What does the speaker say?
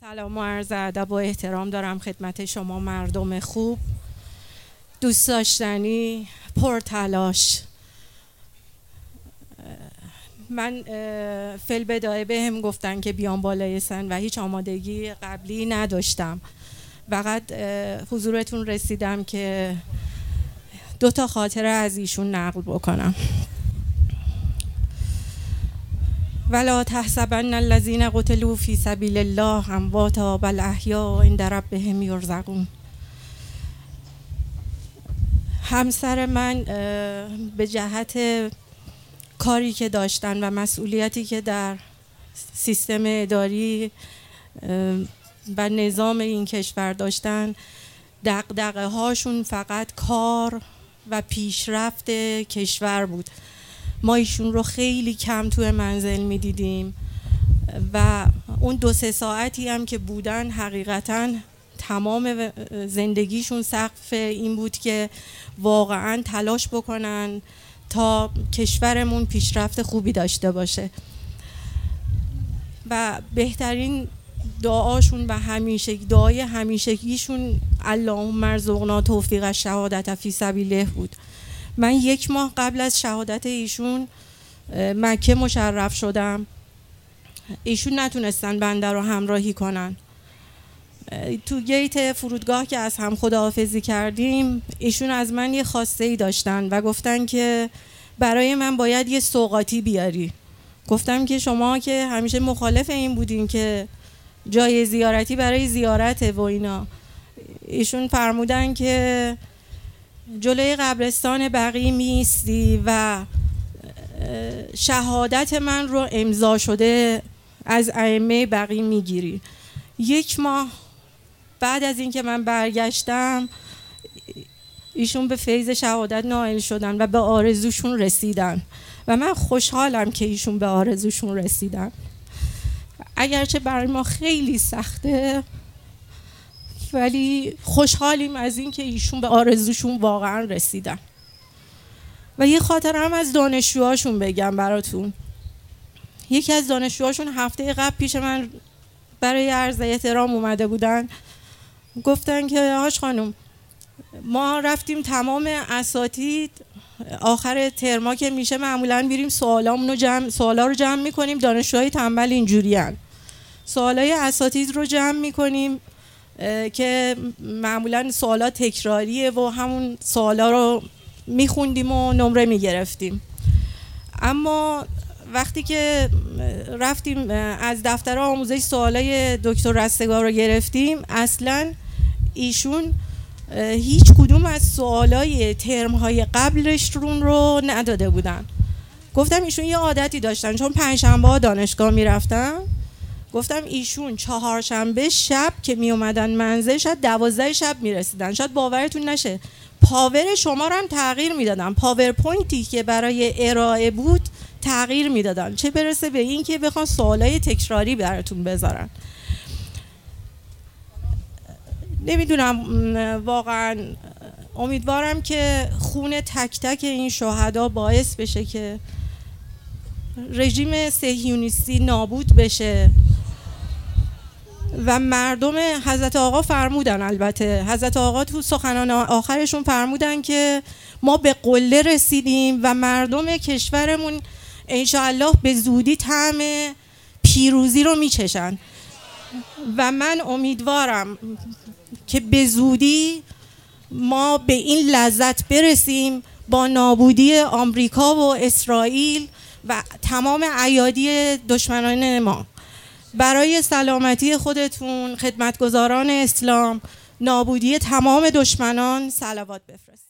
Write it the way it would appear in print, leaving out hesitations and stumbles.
سلام و عرض ادب و احترام دارم خدمت شما مردم خوب، دوست داشتنی، پرتلاش. من فل بدایه بهم گفتن که بیام بالای سن و هیچ آمادگی قبلی نداشتم. فقط حضورتون رسیدم که 2 خاطره از ایشون نقل بکنم. ولا تحسبن الذين قتلوا في سبيل الله امواتا بل احیاء عند ربهم یرزقون. همسر من به جهت کاری که داشتن و مسئولیتی که در سیستم اداری و نظام این کشور داشتن، دغدغه هاشون فقط کار و پیشرفت کشور بود. ما ایشون رو خیلی کم توی منزل می دیدیم و اون 2-3 ساعتی هم که بودن حقیقتاً تمام زندگیشون سقف این بود که واقعاً تلاش بکنن تا کشورمون پیشرفت خوبی داشته باشه. و بهترین دعاشون و دعای همیشگیشون اللهم ارزقنا توفیق الشهادة فی سبیله بود. من 1 ماه قبل از شهادت ایشون مکه مشرف شدم. ایشون نتونستن بنده رو همراهی کنن. تو گیت فرودگاه که از هم خداحافظی کردیم، ایشون از من یه خواسته‌ای داشتن و گفتن که برای من باید یه سوغاتی بیاری. گفتم که شما که همیشه مخالف این بودین که جای زیارتی برای زیارته و اینا. ایشون فرمودن که جلوی قبرستان بقیع میستی و شهادت من رو امضا شده از ائمه بقیع میگیری. 1 ماه بعد از اینکه من برگشتم، ایشون به فیض شهادت نائل شدن و به آرزوشون رسیدن و من خوشحالم که ایشون به آرزوشون رسیدن، اگرچه برای ما خیلی سخته، ولی خوشحالیم از این که ایشون به آرزوشون واقعا رسیدن. و یه خاطره هم از دانشجوهاشون بگم براتون. یکی از دانشجوهاشون هفته قبل پیش من برای عرض احترام اومده بودن. گفتن که هاش خانم، ما رفتیم تمام اساتید آخر ترما که میشه معمولا میریم سوالا رو جمع میکنیم. دانشجوهای تنبل اینجورین، سوالای اساتید رو جمع میکنیم که معمولا سوالات تکراریه و همون سوالا رو میخوندیم و نمره میگرفتیم. اما وقتی که رفتیم از دفتر آموزش سوالای دکتر رستگار رو گرفتیم، اصلا ایشون هیچ کدوم از سوالای ترمهای قبلش رو نداده بودن. گفتم ایشون یه عادتی داشتن، چون 5 شنبه دانشگاه میرفتن. گفتم ایشون 4 شنبه شب که می اومدن منزل شاید 12 شب میرسیدن. شاید باورتون نشه پاور شما رو هم تغییر میدادن. پاورپوینتی که برای ارائه بود تغییر میدادن، چه برسه به این که بخوان سوالای تکراری براتون بذارن. نمیدونم، واقعا امیدوارم که خون تک تک این شهدا باعث بشه که رژیم صهیونیستی نابود بشه و مردم حضرت آقا فرمودن، البته حضرت آقا تو سخنان آخرشون فرمودن که ما به قله رسیدیم و مردم کشورمون انشاءالله به زودی طعم پیروزی رو میچشن و من امیدوارم که به زودی ما به این لذت برسیم با نابودی آمریکا و اسرائیل و تمام ایادی دشمنان ما. برای سلامتی خودتون خدمتگزاران اسلام، نابودی تمام دشمنان صلوات بفرست.